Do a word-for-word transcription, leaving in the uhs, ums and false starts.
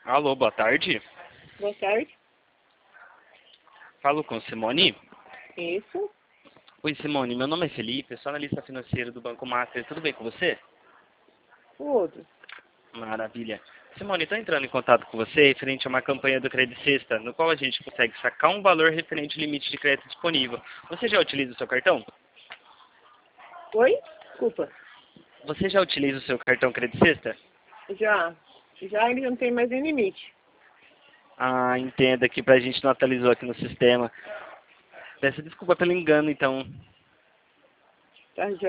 Alô, boa tarde. Boa tarde. Falo com Simone. Isso. Oi, Simone. Meu nome é Felipe, eu sou analista financeiro do Banco Master. Tudo bem com você? Tudo. Maravilha. Simone, estou entrando em contato com você referente a uma campanha do Crédito Sexta, no qual a gente consegue sacar um valor referente ao limite de crédito disponível. Você já utiliza o seu cartão? Oi? Desculpa. Você já utiliza o seu cartão Crédito Sexta? Já. Já ele não tem mais nem limite. Ah, entenda que pra gente não atualizou aqui no sistema. Peço desculpa pelo engano, então. Tá, já.